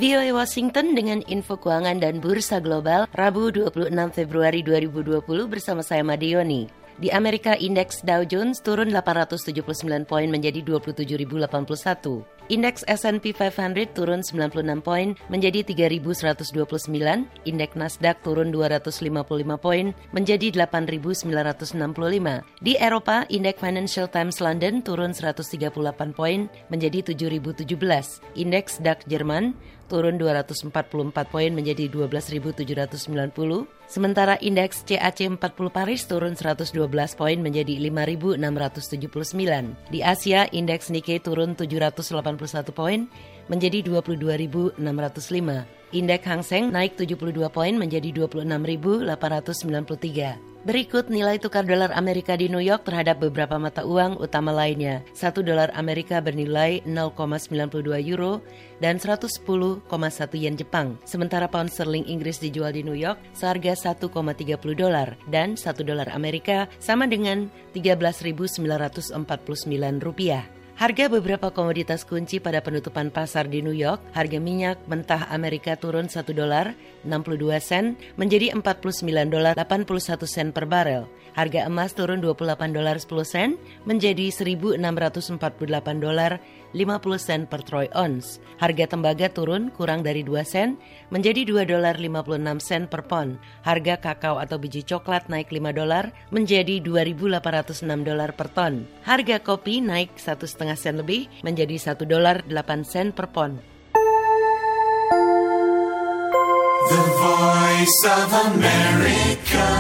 VOA Washington dengan info keuangan dan bursa global Rabu 26 Februari 2020 bersama saya Madioni. Di Amerika, indeks Dow Jones turun 879 poin menjadi 27.081. Indeks S&P 500 turun 96 poin menjadi 3.129. Indeks Nasdaq turun 255 poin menjadi 8.965. Di Eropa, indeks Financial Times London turun 138 poin menjadi 7.017. Indeks DAX Jerman turun 244 poin menjadi 12.790. Sementara indeks CAC 40 Paris turun 112 poin menjadi 5.679. Di Asia, indeks Nikkei turun 781 poin menjadi 22.605. Indeks Hang Seng naik 72 poin menjadi 26.893. Berikut nilai tukar dolar Amerika di New York terhadap beberapa mata uang utama lainnya. 1 dolar Amerika bernilai 0,92 euro dan 110,1 yen Jepang. Sementara pound sterling Inggris dijual di New York seharga 1,30 dolar dan 1 dolar Amerika sama dengan 13.949 rupiah. Harga beberapa komoditas kunci pada penutupan pasar di New York, harga minyak mentah Amerika turun 1 dolar 62 sen menjadi 49 dolar 81 sen per barel. Harga emas turun 28 dolar 10 sen menjadi 1.648 dolar 50 sen per troy ounce. Harga tembaga turun kurang dari 2 sen menjadi 2 dolar 56 sen per pon. Harga kakao atau biji coklat naik 5 dolar menjadi 2.806 dolar per ton. Harga kopi naik 1,5 sen lebih menjadi 1 dolar 8 sen per pon. The Voice of America.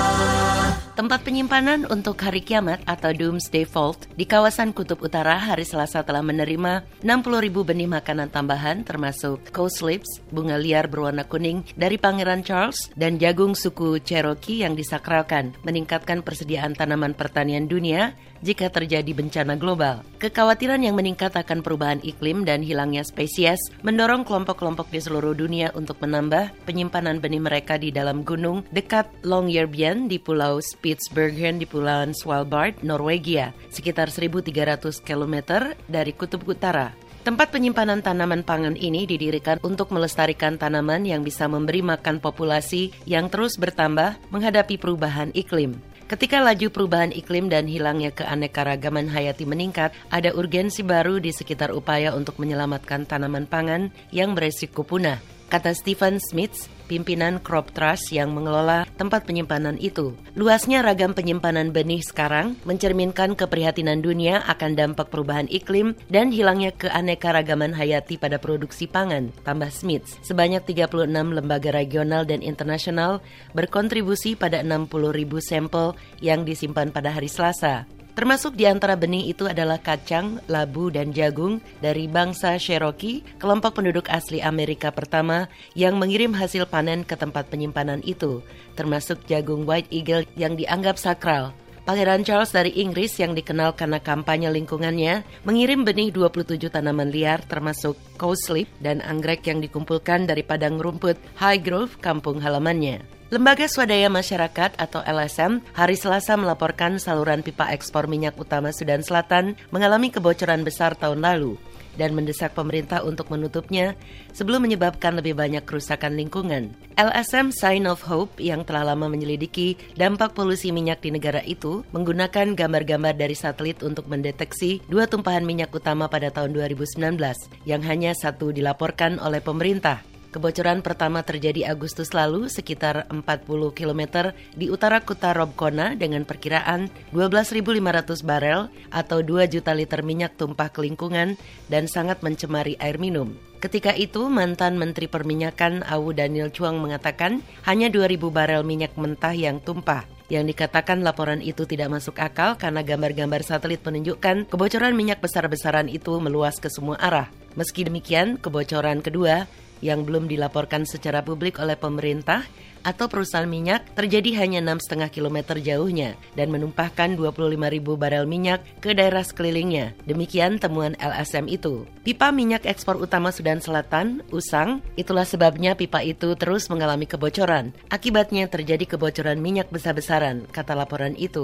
Tempat penyimpanan untuk hari kiamat atau Doomsday Vault di kawasan Kutub Utara hari Selasa telah menerima 60.000 benih makanan tambahan termasuk cow slips, bunga liar berwarna kuning dari Pangeran Charles dan jagung suku Cherokee yang disakralkan, meningkatkan persediaan tanaman pertanian dunia jika terjadi bencana global. Kekhawatiran yang meningkat akan perubahan iklim dan hilangnya spesies mendorong kelompok-kelompok di seluruh dunia untuk menambah penyimpanan benih mereka di dalam gunung dekat Longyearbyen di Pulau Spitsbergen di Pulauan Svalbard, Norwegia, sekitar 1.300 km dari Kutub Utara. Tempat penyimpanan tanaman pangan ini didirikan untuk melestarikan tanaman yang bisa memberi makan populasi yang terus bertambah menghadapi perubahan iklim. Ketika laju perubahan iklim dan hilangnya keanekaragaman hayati meningkat, ada urgensi baru di sekitar upaya untuk menyelamatkan tanaman pangan yang beresiko punah, kata Stephen Smith, pimpinan Crop Trust yang mengelola tempat penyimpanan itu. Luasnya ragam penyimpanan benih sekarang mencerminkan keprihatinan dunia akan dampak perubahan iklim dan hilangnya keanekaragaman hayati pada produksi pangan, tambah Smith. Sebanyak 36 lembaga regional dan internasional berkontribusi pada 60.000 sampel yang disimpan pada hari Selasa. Termasuk di antara benih itu adalah kacang, labu, dan jagung dari bangsa Cherokee, kelompok penduduk asli Amerika pertama yang mengirim hasil panen ke tempat penyimpanan itu, termasuk jagung White Eagle yang dianggap sakral. Pangeran Charles dari Inggris yang dikenal karena kampanye lingkungannya mengirim benih 27 tanaman liar termasuk cowslip dan anggrek yang dikumpulkan dari padang rumput Highgrove, kampung halamannya. Lembaga Swadaya Masyarakat atau LSM hari Selasa melaporkan saluran pipa ekspor minyak utama Sudan Selatan mengalami kebocoran besar tahun lalu dan mendesak pemerintah untuk menutupnya sebelum menyebabkan lebih banyak kerusakan lingkungan. LSM Sign of Hope yang telah lama menyelidiki dampak polusi minyak di negara itu menggunakan gambar-gambar dari satelit untuk mendeteksi 2 tumpahan minyak utama pada tahun 2019 yang hanya 1 dilaporkan oleh pemerintah. Kebocoran pertama terjadi Agustus lalu sekitar 40 km di utara kota Robkona dengan perkiraan 12.500 barel atau 2 juta liter minyak tumpah ke lingkungan dan sangat mencemari air minum. Ketika itu, mantan Menteri Perminyakan Awu Daniel Chuang mengatakan hanya 2.000 barel minyak mentah yang tumpah. Yang dikatakan laporan itu tidak masuk akal karena gambar-gambar satelit menunjukkan kebocoran minyak besar-besaran itu meluas ke semua arah. Meski demikian, kebocoran kedua yang belum dilaporkan secara publik oleh pemerintah atau perusahaan minyak terjadi hanya 6,5 km jauhnya dan menumpahkan 25.000 barel minyak ke daerah sekelilingnya. Demikian temuan LSM itu. Pipa minyak ekspor utama Sudan Selatan, Usang, itulah sebabnya pipa itu terus mengalami kebocoran. Akibatnya terjadi kebocoran minyak besar-besaran, kata laporan itu.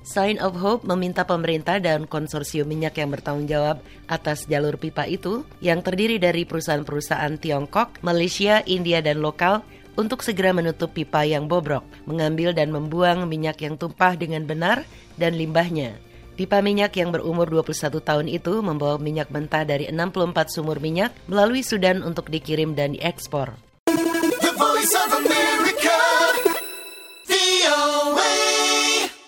Sign of Hope meminta pemerintah dan konsorsium minyak yang bertanggung jawab atas jalur pipa itu, yang terdiri dari perusahaan-perusahaan Tiongkok, Malaysia, India, dan lokal, untuk segera menutup pipa yang bobrok, mengambil dan membuang minyak yang tumpah dengan benar dan limbahnya. Pipa minyak yang berumur 21 tahun itu membawa minyak mentah dari 64 sumur minyak melalui Sudan untuk dikirim dan diekspor. The Voice of America, VOA.